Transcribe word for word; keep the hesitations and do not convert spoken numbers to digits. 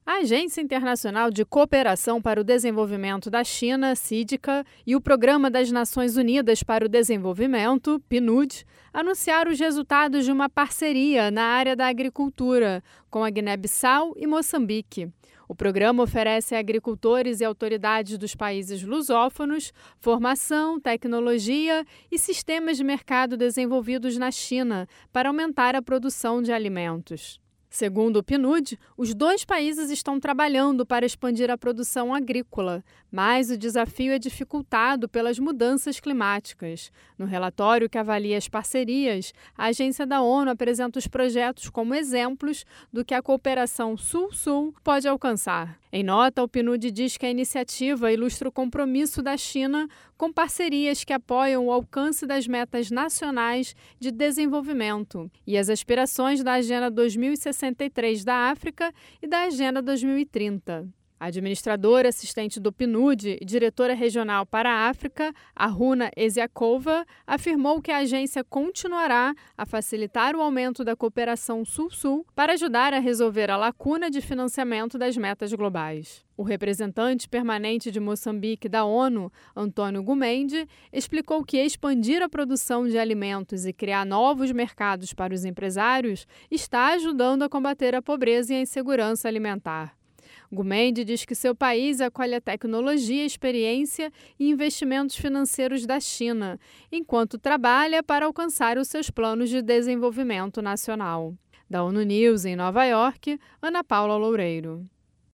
A Agência Internacional de Cooperação para o Desenvolvimento da China, CIDCA, e o Programa das Nações Unidas para o Desenvolvimento, P N U D, anunciaram os resultados de uma parceria na área da agricultura com a Guiné-Bissau e Moçambique. O programa oferece a agricultores e autoridades dos países lusófonos formação, tecnologia e sistemas de mercado desenvolvidos na China para aumentar a produção de alimentos. Segundo o P N U D, os dois países estão trabalhando para expandir a produção agrícola, mas o desafio é dificultado pelas mudanças climáticas. No relatório que avalia as parcerias, a agência da ONU apresenta os projetos como exemplos do que a cooperação Sul-Sul pode alcançar. Em nota, o P N U D diz que a iniciativa ilustra o compromisso da China com parcerias que apoiam o alcance das metas nacionais de desenvolvimento e as aspirações da Agenda dois mil e sessenta e três da África e da Agenda dois mil e trinta. A administradora assistente do P N U D e diretora regional para a África, Aruna Eziakova, afirmou que a agência continuará a facilitar o aumento da cooperação Sul-Sul para ajudar a resolver a lacuna de financiamento das metas globais. O representante permanente de Moçambique da ONU, Antônio Gumendi, explicou que expandir a produção de alimentos e criar novos mercados para os empresários está ajudando a combater a pobreza e a insegurança alimentar. Gumendi diz que seu país acolhe a tecnologia, experiência e investimentos financeiros da China, enquanto trabalha para alcançar os seus planos de desenvolvimento nacional. Da ONU News em Nova York, Ana Paula Loureiro.